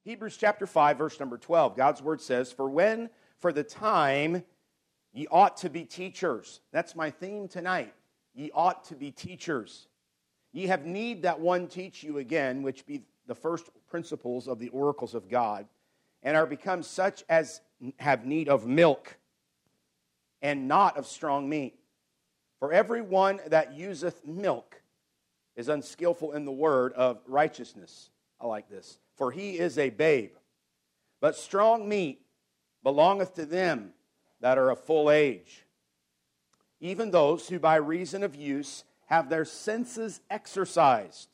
Hebrews chapter 5, verse number 12. God's word says, for the time ye ought to be teachers. That's my theme tonight. Ye ought to be teachers. Ye have need that one teach you again, which be the first principles of the oracles of God, and are become such as have need of milk, and not of strong meat. For every one that useth milk is unskillful in the word of righteousness. I like this. For he is a babe. But strong meat belongeth to them that are of full age, even those who by reason of use have their senses exercised.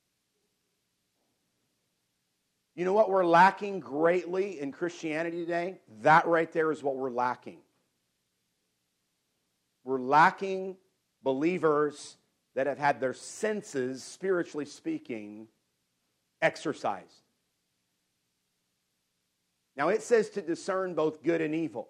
You know what we're lacking greatly in Christianity today? That right there is what we're lacking. We're lacking believers that have had their senses, spiritually speaking, exercised. Now it says to discern both good and evil.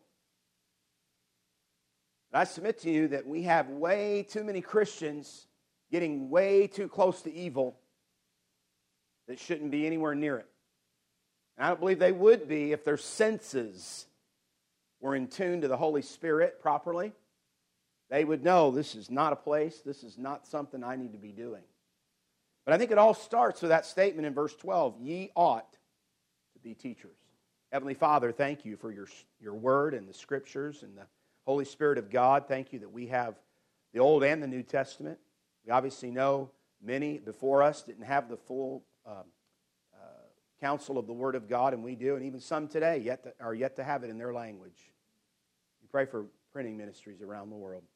But I submit to you that we have way too many Christians getting way too close to evil that shouldn't be anywhere near it. And I don't believe they would be if their senses were in tune to the Holy Spirit properly. They would know this is not a place, this is not something I need to be doing. But I think it all starts with that statement in verse 12, ye ought to be teachers. Heavenly Father, thank you for your word and the scriptures and the Holy Spirit of God. Thank you that we have the Old and the New Testament. We obviously know many before us didn't have the full counsel of the Word of God, and we do, and even some today are yet to have it in their language. We pray for printing ministries around the world.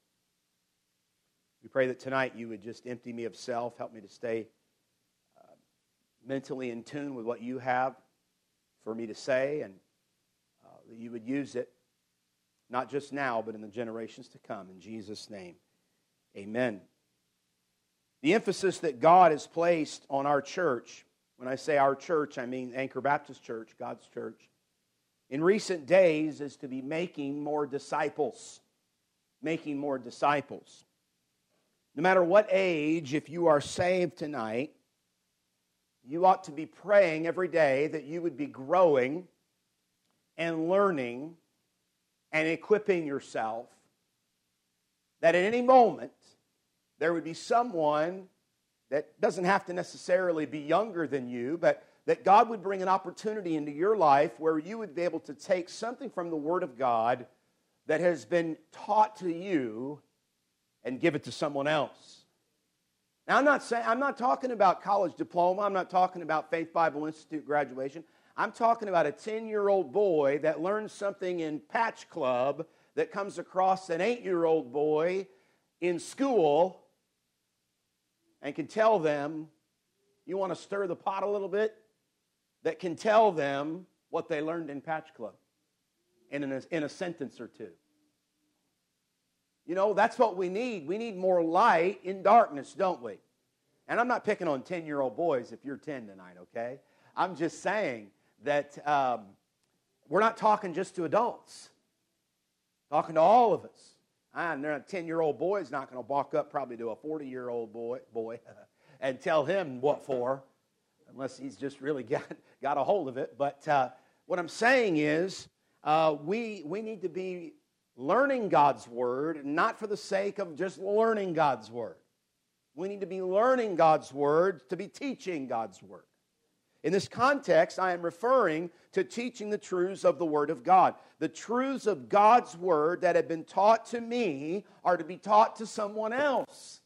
We pray that tonight you would just empty me of self, help me to stay mentally in tune with what you have for me to say, and that you would use it not just now, but in the generations to come. In Jesus' name, amen. The emphasis that God has placed on our church, when I say our church, I mean Anchor Baptist Church, God's church, in recent days is to be making more disciples. Making more disciples. No matter what age, if you are saved tonight, you ought to be praying every day that you would be growing and learning and equipping yourself, that at any moment there would be someone that doesn't have to necessarily be younger than you, but that God would bring an opportunity into your life where you would be able to take something from the Word of God that has been taught to you and give it to someone else. Now, I'm not talking about college diploma. I'm not talking about Faith Bible Institute graduation. I'm talking about a 10-year-old boy that learns something in Patch Club that comes across an 8-year-old boy in school and can tell them, you want to stir the pot a little bit? That can tell them what they learned in Patch Club in a sentence or two. You know, that's what we need. We need more light in darkness, don't we? And I'm not picking on 10-year-old boys if you're 10 tonight, okay? I'm just saying that we're not talking just to adults. Talking to all of us. And a 10-year-old boy is not going to walk up probably to a 40-year-old boy and tell him what for, unless he's just really got a hold of it. But what I'm saying is we need to be learning God's Word, not for the sake of just learning God's Word. We need to be learning God's Word to be teaching God's Word. In this context, I am referring to teaching the truths of the Word of God. The truths of God's Word that have been taught to me are to be taught to someone else.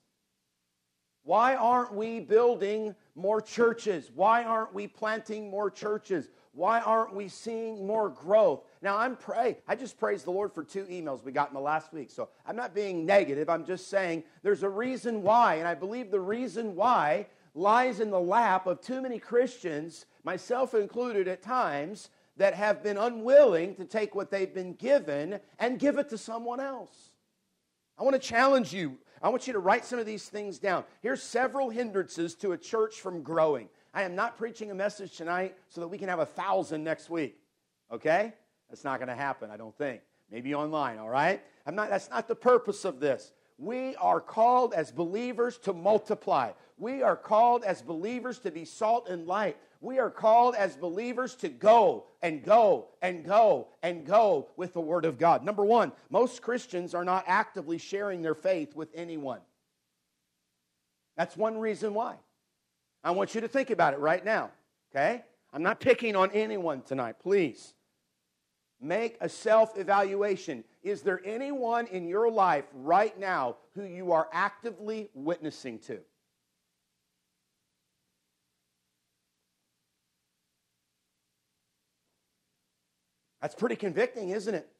Why aren't we building more churches? Why aren't we planting more churches? Why aren't we seeing more growth? Now, I just praised the Lord for 2 emails we got in the last week. So I'm not being negative. I'm just saying there's a reason why. And I believe the reason why lies in the lap of too many Christians, myself included at times, that have been unwilling to take what they've been given and give it to someone else. I want to challenge you. I want you to write some of these things down. Here's several hindrances to a church from growing. I am not preaching a message tonight so that we can have 1,000 next week. Okay? That's not going to happen, I don't think. Maybe online, all right? That's not the purpose of this. We are called as believers to multiply. We are called as believers to be salt and light. We are called as believers to go and go and go and go with the Word of God. Number one, most Christians are not actively sharing their faith with anyone. That's one reason why. I want you to think about it right now, okay? I'm not picking on anyone tonight, please. Make a self-evaluation. Is there anyone in your life right now who you are actively witnessing to? That's pretty convicting, isn't it?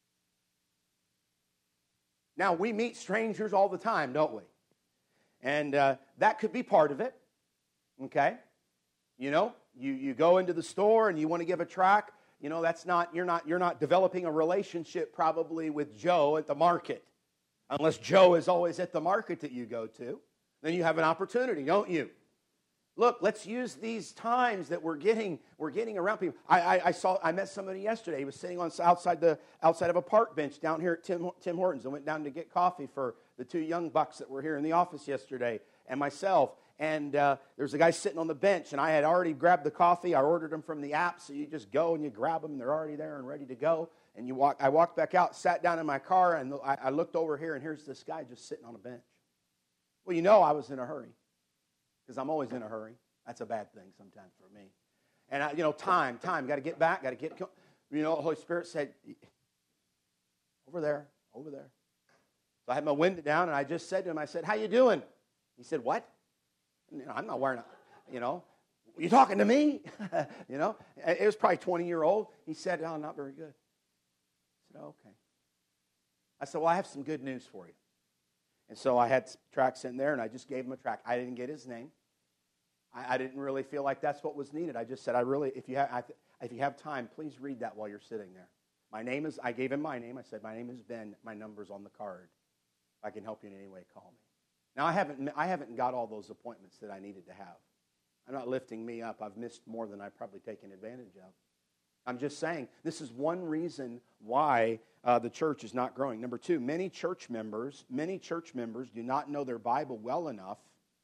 Now, we meet strangers all the time, don't we? And that could be part of it, okay? You know, you go into the store and you want to give a tract. You know, you're not developing a relationship probably with Joe at the market. Unless Joe is always at the market that you go to. Then you have an opportunity, don't you? Look, let's use these times that we're getting around people. I met somebody yesterday. He was sitting outside of a park bench down here at Tim Hortons. I went down to get coffee for the two young bucks that were here in the office yesterday and myself. And there's a guy sitting on the bench, and I had already grabbed the coffee. I ordered them from the app, so you just go and you grab them, and they're already there and ready to go. And I walked back out, sat down in my car, and I looked over here, and here's this guy just sitting on a bench. Well, you know I was in a hurry, because I'm always in a hurry. That's a bad thing sometimes for me. And, time, got to get back, the Holy Spirit said, over there. So I had my window down, and I just said to him, I said, how you doing? He said, what? I'm not wearing you talking to me? It was probably 20-year-old. He said, oh, not very good. I said, okay. I said, well, I have some good news for you. And so I had tracts in there, and I just gave him a tract. I didn't get his name. I didn't really feel like that's what was needed. I just said, if you have time, please read that while you're sitting there. I gave him my name. I said, my name is Ben. My number's on the card. If I can help you in any way, call me. Now, I haven't got all those appointments that I needed to have. I'm not lifting me up. I've missed more than I've probably taken advantage of. I'm just saying, this is one reason why the church is not growing. Number two, many church members do not know their Bible well enough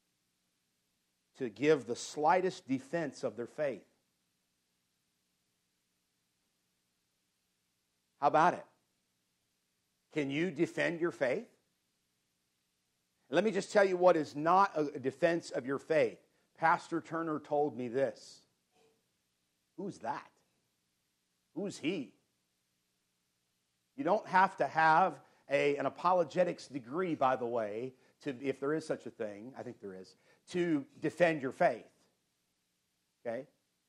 to give the slightest defense of their faith. How about it? Can you defend your faith? Let me just tell you what is not a defense of your faith. Pastor Turner told me this. Who's that? Who's he? You don't have to have an apologetics degree, by the way, if there is such a thing, I think there is, to defend your faith. Okay?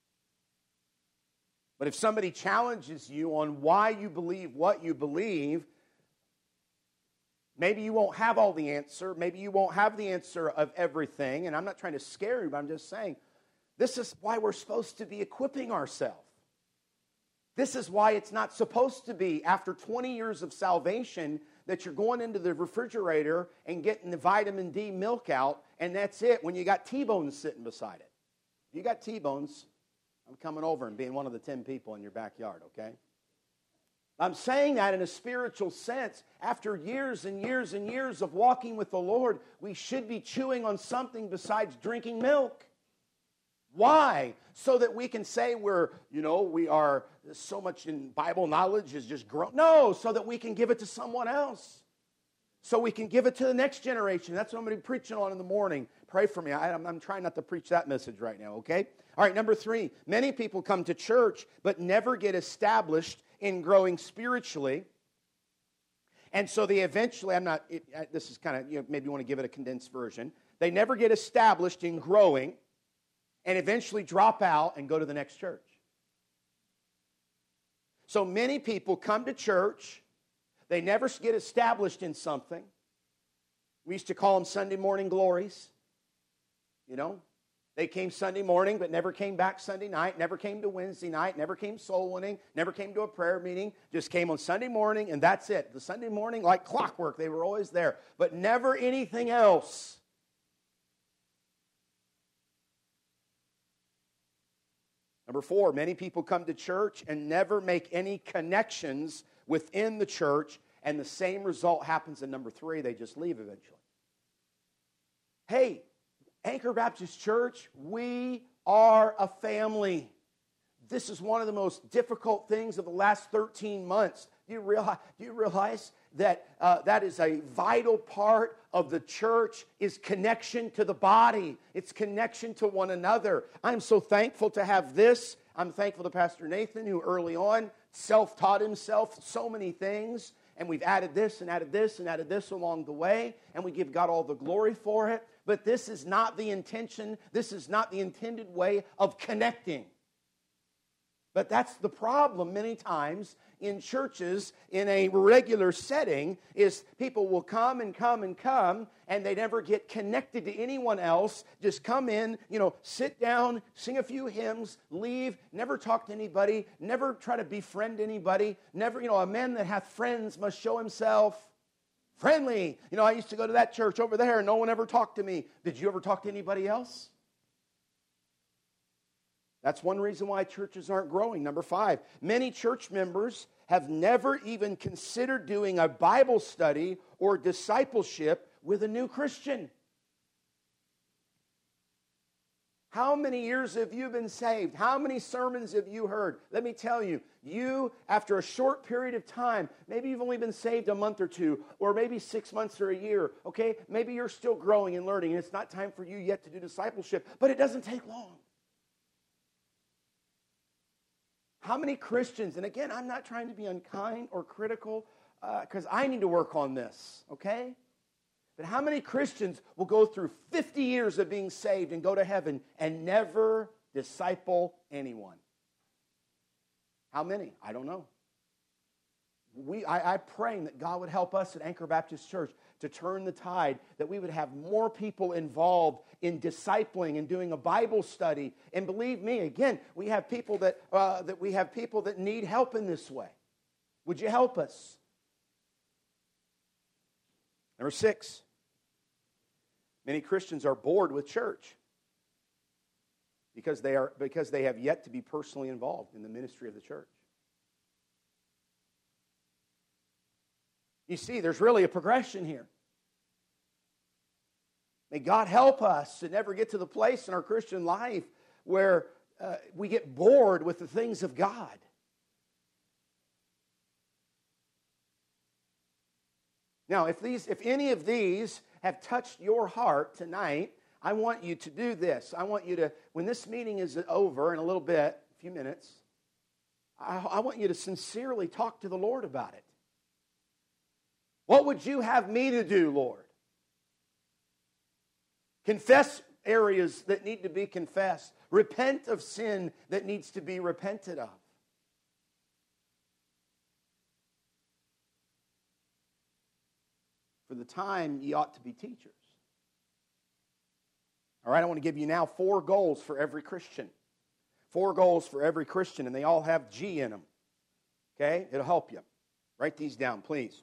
But if somebody challenges you on why you believe what you believe, maybe you won't have all the answer. Maybe you won't have the answer of everything. And I'm not trying to scare you, but I'm just saying, this is why we're supposed to be equipping ourselves. This is why it's not supposed to be, after 20 years of salvation, that you're going into the refrigerator and getting the vitamin D milk out, and that's it, when you got T-bones sitting beside it. If you got T-bones, I'm coming over and being one of the 10 people in your backyard, okay? I'm saying that in a spiritual sense. After years and years and years of walking with the Lord, we should be chewing on something besides drinking milk. Why? So that we can say we are so much in Bible knowledge is just grown. No, so that we can give it to someone else. So we can give it to the next generation. That's what I'm going to be preaching on in the morning. Pray for me. I'm trying not to preach that message right now, okay? All right, number 3. Many people come to church but never get established in growing spiritually. And so they eventually, this is kind of, maybe you want to give it a condensed version. They never get established in growing and eventually drop out and go to the next church. So many people come to church, they never get established in something. We used to call them Sunday morning glories. They came Sunday morning but never came back Sunday night, never came to Wednesday night, never came soul winning, never came to a prayer meeting, just came on Sunday morning and that's it. The Sunday morning, like clockwork, they were always there, but never anything else. Number 4, many people come to church and never make any connections within the church, and the same result happens in number 3. They just leave eventually. Hey, Anchor Baptist Church, we are a family. This is one of the most difficult things of the last 13 months. Do you realize that that is a vital part of the church, is connection to the body. It's connection to one another. I'm so thankful to have this. I'm thankful to Pastor Nathan, who early on self-taught himself so many things. And we've added this and added this and added this along the way. And we give God all the glory for it. But this is not the intention. This is not the intended way of connecting. But that's the problem many times in churches in a regular setting, is people will come and come and come, and they never get connected to anyone else. Just come in, sit down, sing a few hymns, leave, never talk to anybody, never try to befriend anybody. Never, a man that hath friends must show himself friendly. I used to go to that church over there, and no one ever talked to me. Did you ever talk to anybody else? That's one reason why churches aren't growing. Number 5, many church members have never even considered doing a Bible study or discipleship with a new Christian. How many years have you been saved? How many sermons have you heard? Let me tell you, after a short period of time, maybe you've only been saved a month or two, or maybe 6 months or a year, okay? Maybe you're still growing and learning, and it's not time for you yet to do discipleship, but it doesn't take long. How many Christians, and again, I'm not trying to be unkind or critical, because I need to work on this, okay? But how many Christians will go through 50 years of being saved and go to heaven and never disciple anyone? How many? I don't know. I'm praying that God would help us at Anchor Baptist Church to turn the tide, that we would have more people involved in discipling and doing a Bible study. And believe me, again, we have people that need help in this way. Would you help us? Number 6, many Christians are bored with church because they have yet to be personally involved in the ministry of the church. You see, there's really a progression here. May God help us to never get to the place in our Christian life where we get bored with the things of God. Now, if any of these have touched your heart tonight, I want you to do this. I want you to, when this meeting is over in a little bit, a few minutes, I want you to sincerely talk to the Lord about it. What would you have me to do, Lord? Confess areas that need to be confessed. Repent of sin that needs to be repented of. For the time ye ought to be teachers. All right, I want to give you now 4 goals for every Christian. 4 goals for every Christian, and they all have G in them. Okay? It'll help you. Write these down, please.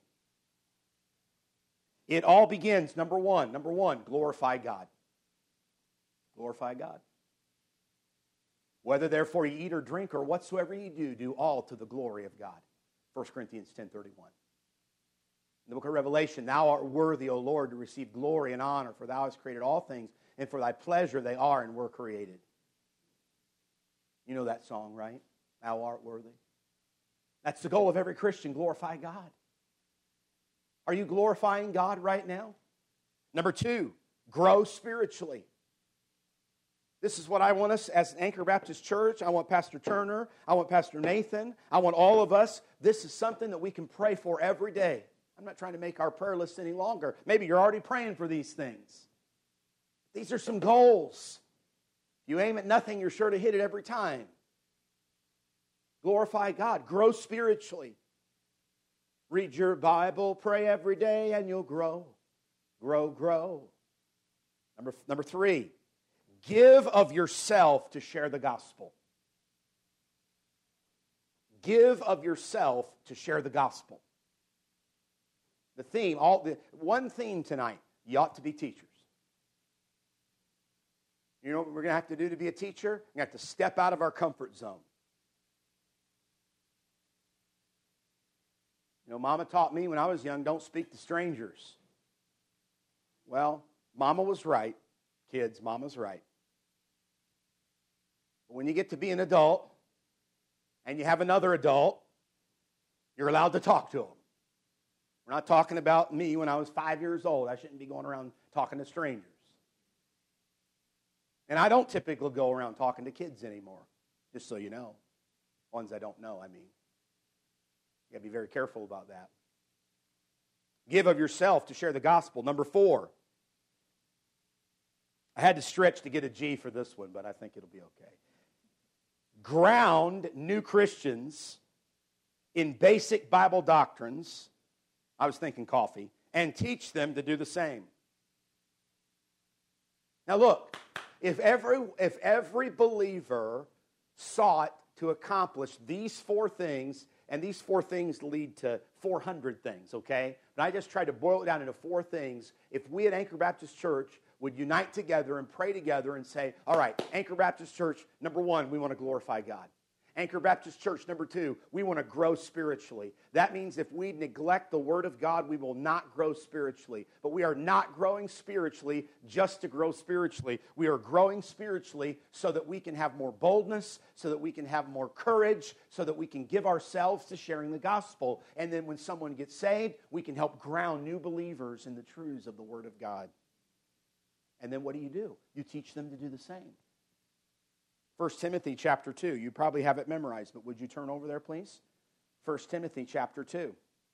It all begins, number one, glorify God. Glorify God. Whether therefore you eat or drink or whatsoever you do all to the glory of God. 1 Corinthians 10:31. In the book of Revelation, thou art worthy, O Lord, to receive glory and honor, for thou hast created all things, and for thy pleasure they are and were created. You know that song, right? Thou art worthy. That's the goal of every Christian, glorify God. Are you glorifying God right now? Number 2, grow spiritually. This is what I want us as Anchor Baptist Church. I want Pastor Turner. I want Pastor Nathan. I want all of us. This is something that we can pray for every day. I'm not trying to make our prayer list any longer. Maybe you're already praying for these things. These are some goals. If you aim at nothing, you're sure to hit it every time. Glorify God. Grow spiritually. Read your Bible, pray every day, and you'll grow. Grow. Number 3, give of yourself to share the gospel. Give of yourself to share the gospel. The theme, one theme tonight, you ought to be teachers. You know what we're going to have to do to be a teacher? We're going to have to step out of our comfort zone. Mama taught me when I was young, don't speak to strangers. Well, Mama was right. Kids, Mama's right. But when you get to be an adult and you have another adult, you're allowed to talk to them. We're not talking about me when I was 5 years old. I shouldn't be going around talking to strangers. And I don't typically go around talking to kids anymore, just so you know. Ones I don't know, I mean. You got to be very careful about that. Give of yourself to share the gospel. Number 4. I had to stretch to get a G for this one, but I think it'll be okay. Ground new Christians in basic Bible doctrines. I was thinking coffee. And teach them to do the same. Now look, if every believer sought to accomplish these 4 things, and these 4 things lead to 400 things, okay? But I just tried to boil it down into 4 things. If we at Anchor Baptist Church would unite together and pray together and say, all right, Anchor Baptist Church, number 1, we want to glorify God. Anchor Baptist Church, number 2, we want to grow spiritually. That means if we neglect the Word of God, we will not grow spiritually. But we are not growing spiritually just to grow spiritually. We are growing spiritually so that we can have more boldness, so that we can have more courage, so that we can give ourselves to sharing the gospel. And then when someone gets saved, we can help ground new believers in the truths of the Word of God. And then what do? You teach them to do the same. 1 Timothy chapter 2. You probably have it memorized, but would you turn over there, please? 1 Timothy chapter 2.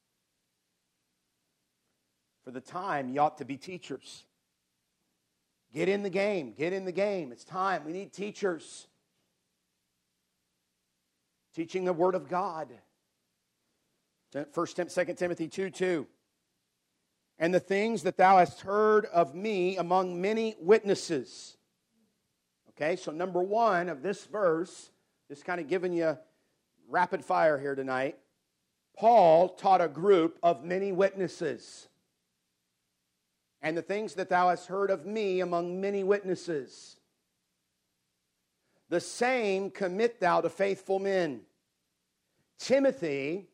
For the time, you ought to be teachers. Get in the game. Get in the game. It's time. We need teachers. Teaching the Word of God. 2 Timothy 2:2. And the things that thou hast heard of me among many witnesses. Okay, so number 1 of this verse, just kind of giving you rapid fire here tonight. Paul taught a group of many witnesses. And the things that thou hast heard of me among many witnesses, the same commit thou to faithful men. Timothy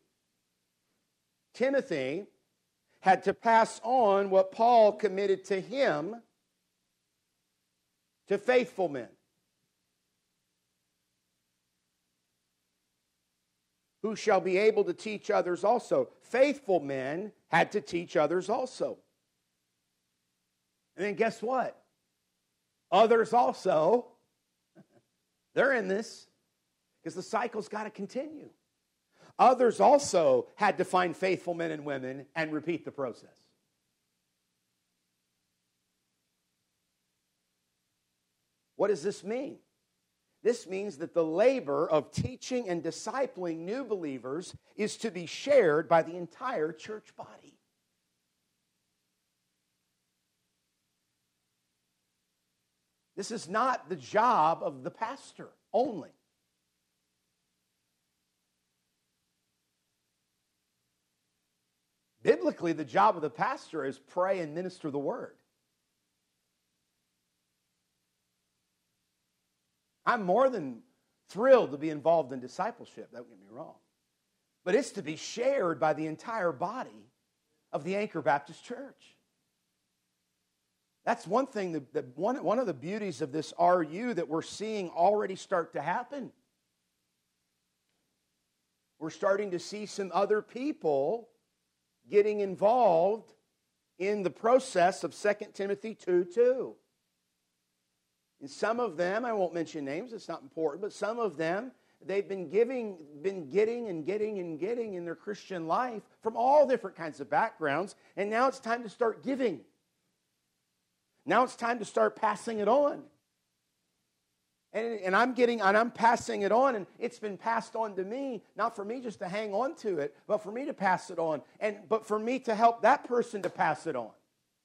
had to pass on what Paul committed to him to faithful men who shall be able to teach others also. Faithful men had to teach others also. And then guess what? Others also, they're in this because the cycle's got to continue. Others also had to find faithful men and women and repeat the process. What does this mean? This means that the labor of teaching and discipling new believers is to be shared by the entire church body. This is not the job of the pastor only. Biblically, the job of the pastor is pray and minister the word. I'm more than thrilled to be involved in discipleship, don't get me wrong. But it's to be shared by the entire body of the Anchor Baptist Church. That's one thing, one of the beauties of this RU that we're seeing already start to happen. We're starting to see some other people getting involved in the process of 2 Timothy 2:2. And some of them, I won't mention names, it's not important, but some of them, they've been getting in their Christian life from all different kinds of backgrounds, and now it's time to start giving. Now it's time to start passing it on. And I'm passing it on, and it's been passed on to me, not for me just to hang on to it, but for me to pass it on, but for me to help that person to pass it on.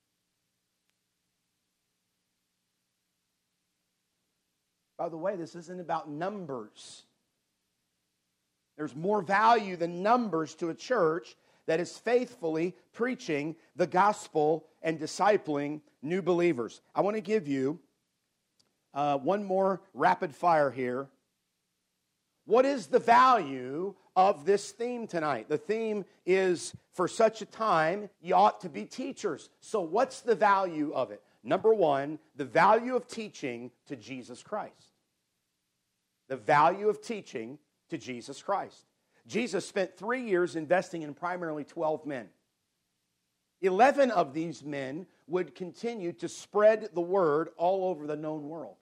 By the way, this isn't about numbers. There's more value than numbers to a church that is faithfully preaching the gospel and discipling new believers. I want to give you one more rapid fire here. What is the value of this theme tonight? The theme is, for such a time, you ought to be teachers. So what's the value of it? Number one, the value of teaching to Jesus Christ. The value of teaching to Jesus Christ. Jesus spent 3 years investing in primarily 12 men. 11 of these men would continue to spread the word all over the known world.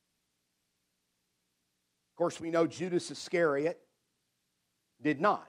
Of course, we know Judas Iscariot did not.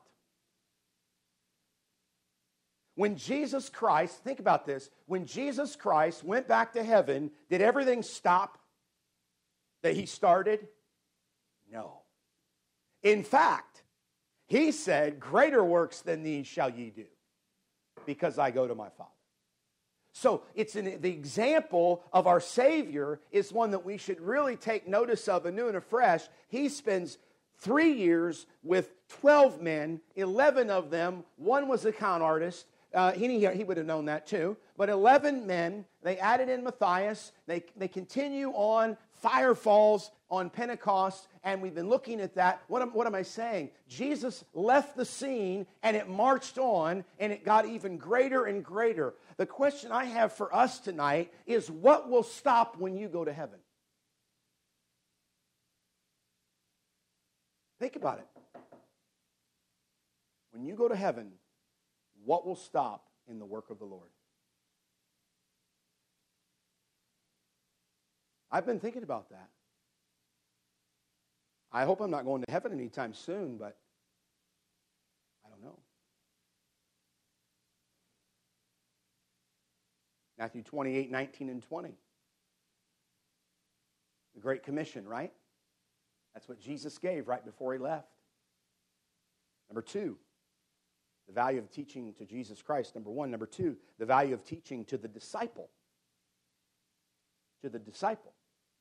When Jesus Christ, think about this, when Jesus Christ went back to heaven, did everything stop that he started? No. In fact, he said, greater works than these shall ye do, because I go to my Father. So the example of our Savior is one that we should really take notice of anew and afresh. He spends 3 years with 12 men, 11 of them, one was a con artist. He would have known that too. But 11 men, they added in Matthias. They continue on. Fire falls on Pentecost, and we've been looking at that. What am I saying? Jesus left the scene, and it marched on, and it got even greater and greater. The question I have for us tonight is, what will stop when you go to heaven? Think about it. When you go to heaven, what will stop in the work of the Lord? I've been thinking about that. I hope I'm not going to heaven anytime soon, but I don't know. Matthew 28, 19 and 20. The Great Commission, right? That's what Jesus gave right before he left. Number two, the value of teaching to Jesus Christ, number one. Number two, the value of teaching to the disciple. To the disciple.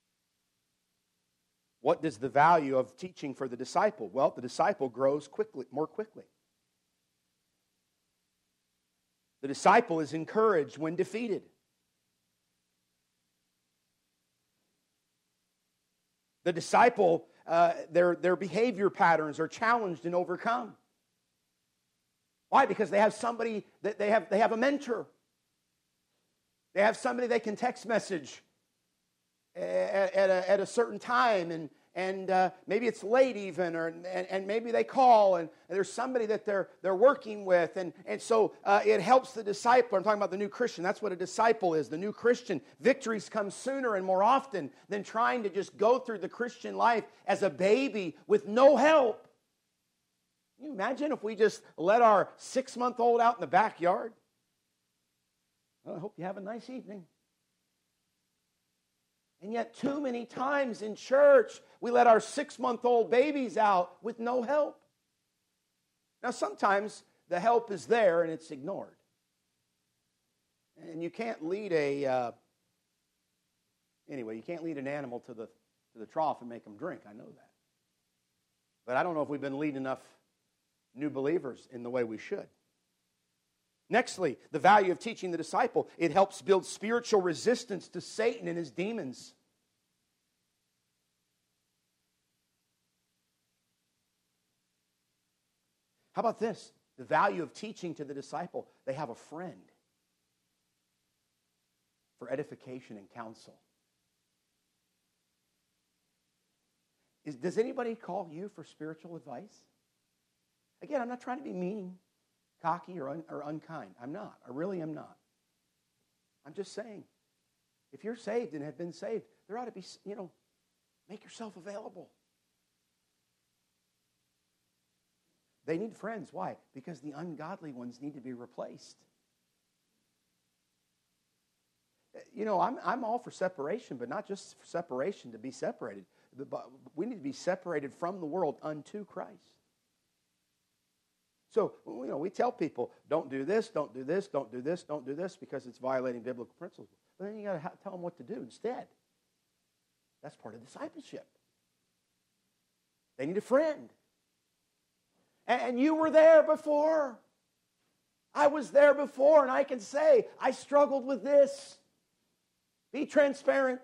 What does the value of teaching for the disciple? Well, the disciple grows more quickly. The disciple is encouraged when defeated. The disciple, their behavior patterns are challenged and overcome. Why? Because they have somebody that they have a mentor. They have somebody they can text message at a certain time, and maybe it's late even, and maybe they call, and there's somebody that they're working with, and so it helps the disciple. I'm talking about the new Christian. That's what a disciple is. The new Christian. Victories come sooner and more often than trying to just go through the Christian life as a baby with no help. Can you imagine if we just let our 6-month-old out in the backyard? Well, I hope you have a nice evening. And yet too many times in church, we let our 6-month-old babies out with no help. Now sometimes the help is there and it's ignored. And you can't lead you can't lead an animal to the trough and make them drink. I know that. But I don't know if we've been leading enough new believers in the way we should. Nextly, the value of teaching the disciple. It helps build spiritual resistance to Satan and his demons. How about this? The value of teaching to the disciple. They have a friend for edification and counsel. Does anybody call you for spiritual advice? Again, I'm not trying to be mean, cocky, or unkind. I'm not. I really am not. I'm just saying, if you're saved and have been saved, there ought to be, make yourself available. They need friends. Why? Because the ungodly ones need to be replaced. I'm all for separation, but not just for separation to be separated. We need to be separated from the world unto Christ. So, we tell people, don't do this, don't do this, don't do this, don't do this, because it's violating biblical principles. But then you got to tell them what to do instead. That's part of discipleship. They need a friend. And you were there before. I was there before, and I can say, I struggled with this. Be transparent.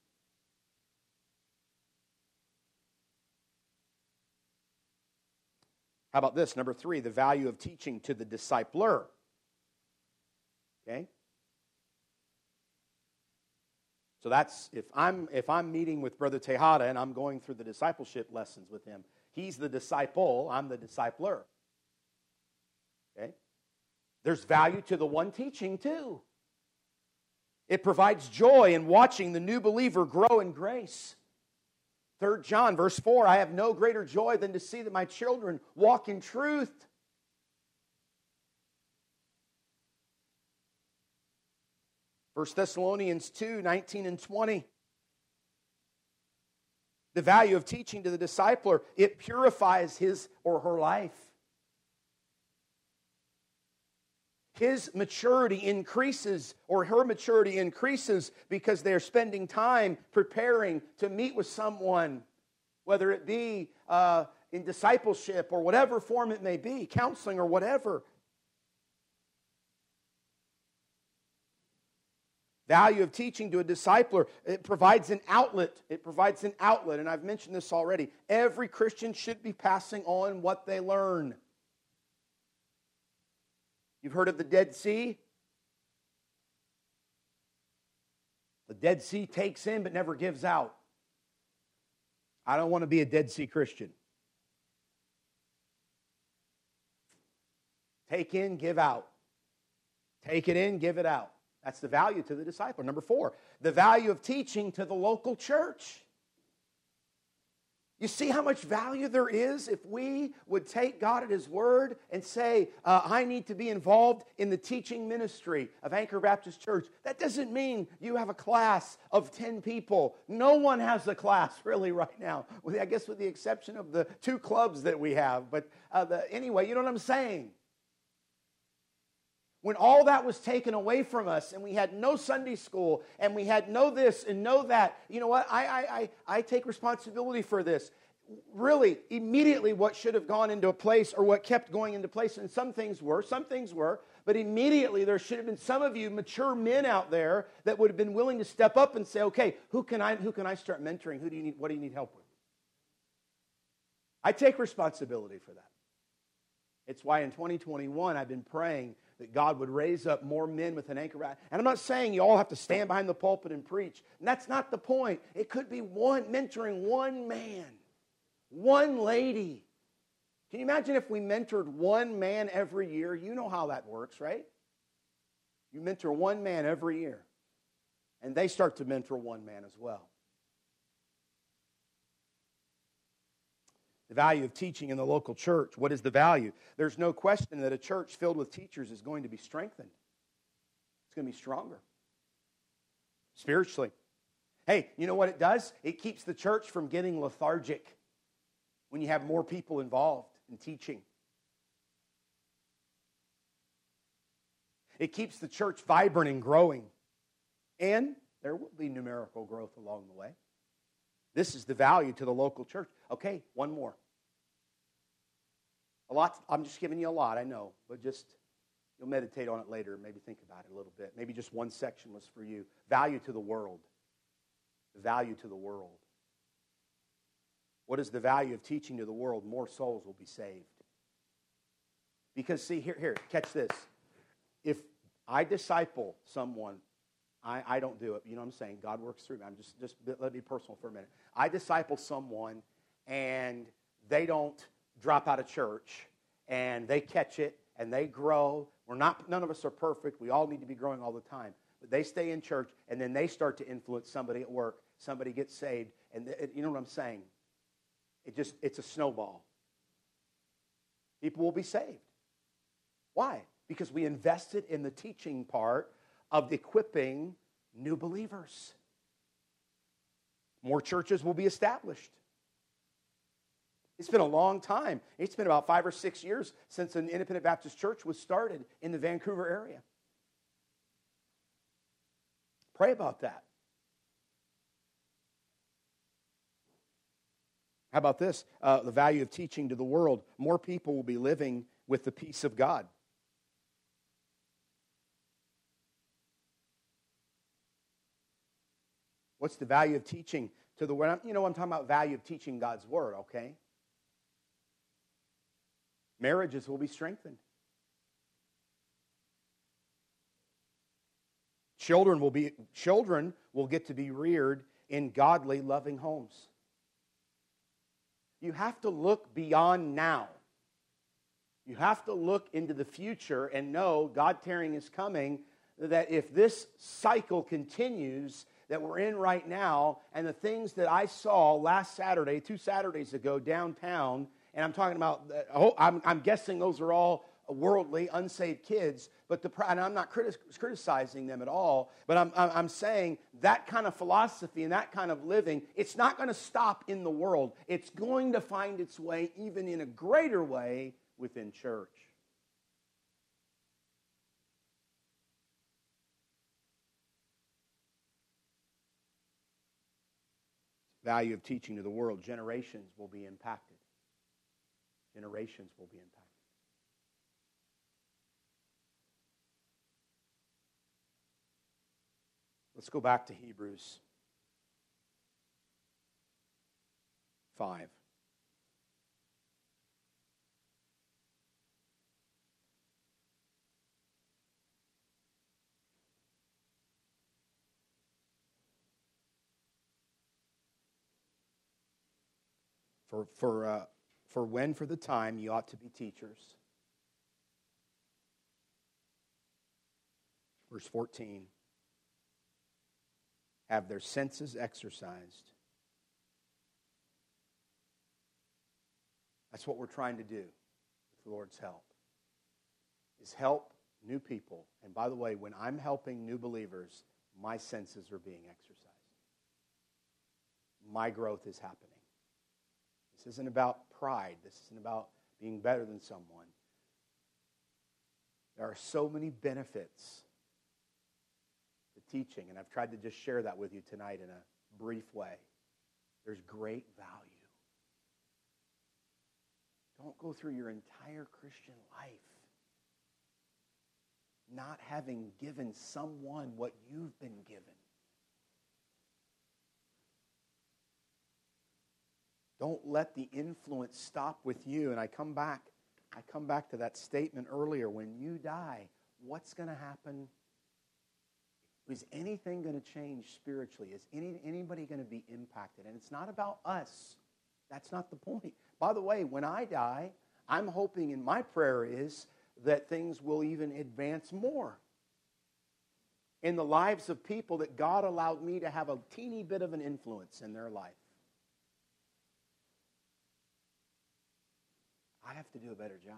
How about this? Number 3, the value of teaching to the discipler. Okay? So that's, if I'm meeting with Brother Tejada and I'm going through the discipleship lessons with him, he's the disciple, I'm the discipler. Okay? There's value to the one teaching too. It provides joy in watching the new believer grow in grace. 3 John verse 4, I have no greater joy than to see that my children walk in truth. 1 Thessalonians 2, 19 and 20. The value of teaching to the discipler, it purifies his or her life. His maturity increases, or her maturity increases, because they're spending time preparing to meet with someone, whether it be in discipleship or whatever form it may be, counseling or whatever. Value of teaching to a discipler, it provides an outlet. It provides an outlet, and I've mentioned this already. Every Christian should be passing on what they learn. You've heard of the Dead Sea? The Dead Sea takes in but never gives out. I don't want to be a Dead Sea Christian. Take in, give out. Take it in, give it out. That's the value to the disciple. Number 4, the value of teaching to the local church. You see how much value there is if we would take God at His word and say, I need to be involved in the teaching ministry of Anchor Baptist Church. That doesn't mean you have a class of 10 people. No one has a class really right now, I guess with the exception of the 2 clubs that we have. But anyway, you know what I'm saying? When all that was taken away from us and we had no Sunday school and we had no this and no that, you know what? I take responsibility for this. Really, immediately what should have gone into a place, or what kept going into place, and some things were, but immediately there should have been some of you mature men out there that would have been willing to step up and say, okay, who can I start mentoring? What do you need help with? I take responsibility for that. It's why in 2021 I've been praying that God would raise up more men with an anchor. And I'm not saying you all have to stand behind the pulpit and preach. And that's not the point. It could be mentoring one man, one lady. Can you imagine if we mentored one man every year? You know how that works, right? You mentor one man every year. And they start to mentor one man as well. The value of teaching in the local church. What is the value? There's no question that a church filled with teachers is going to be strengthened. It's going to be stronger. Spiritually. Hey, you know what it does? It keeps the church from getting lethargic when you have more people involved in teaching. It keeps the church vibrant and growing. And there will be numerical growth along the way. This is the value to the local church. Okay, one more. A lot. I'm just giving you a lot, I know, but just you'll meditate on it later. Maybe think about it a little bit. Maybe just one section was for you. Value to the world. The value to the world. What is the value of teaching to the world? More souls will be saved. Because see, here, catch this. If I disciple someone, I don't do it. You know what I'm saying? God works through me. Just let me be personal for a minute. I disciple someone and they don't drop out of church and they catch it and they grow. None of us are perfect. We all need to be growing all the time. But they stay in church and then they start to influence somebody at work. Somebody gets saved. And you know what I'm saying? It's a snowball. People will be saved. Why? Because we invested in the teaching part of equipping new believers. More churches will be established. It's been a long time. It's been about 5 or 6 years since an independent Baptist church was started in the Vancouver area. Pray about that. How about this? The value of teaching to the world. More people will be living with the peace of God. What's the value of teaching to the world? You know, I'm talking about value of teaching God's word, okay? Marriages will be strengthened. Children will get to be reared in godly, loving homes. You have to look beyond now. You have to look into the future and know God tarrying is coming, that if this cycle continues that we're in right now, and the things that I saw last Saturday, 2 Saturdays ago downtown, and I'm talking about, I'm guessing those are all worldly, unsaved kids, and I'm not criticizing them at all, but I'm saying that kind of philosophy and that kind of living, it's not going to stop in the world. It's going to find its way, even in a greater way, within church. Value of teaching to the world. Generations will be impacted. Generations will be impacted. Let's go back to Hebrews 5. For when, for the time, you ought to be teachers. Verse 14. Have their senses exercised. That's what we're trying to do with the Lord's help. Is help new people. And by the way, when I'm helping new believers, my senses are being exercised. My growth is happening. This isn't about pride. This isn't about being better than someone. There are so many benefits to teaching, and I've tried to just share that with you tonight in a brief way. There's great value. Don't go through your entire Christian life not having given someone what you've been given. Don't let the influence stop with you. And I come back to that statement earlier. When you die, what's going to happen? Is anything going to change spiritually? Is anybody going to be impacted? And it's not about us. That's not the point. By the way, when I die, I'm hoping, and my prayer is, that things will even advance more in the lives of people that God allowed me to have a teeny bit of an influence in their life. I have to do a better job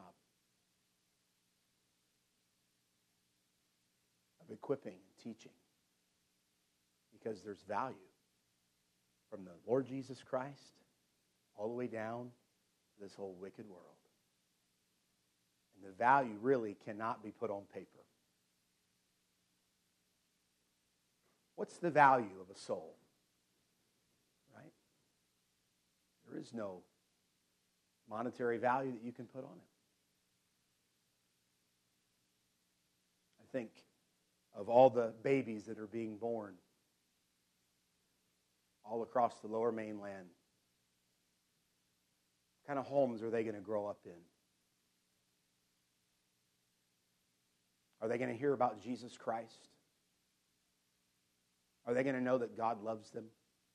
of equipping and teaching, because there's value from the Lord Jesus Christ all the way down to this whole wicked world. And the value really cannot be put on paper. What's the value of a soul? Right? There is no monetary value that you can put on it. I think of all the babies that are being born all across the lower mainland. What kind of homes are they going to grow up in? Are they going to hear about Jesus Christ? Are they going to know that God loves them?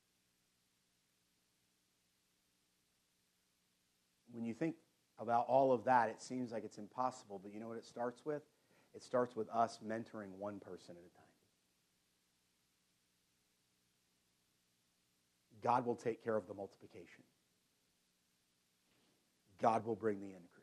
When you think about all of that, it seems like it's impossible, but you know what it starts with? It starts with us mentoring one person at a time. God will take care of the multiplication. God will bring the increase.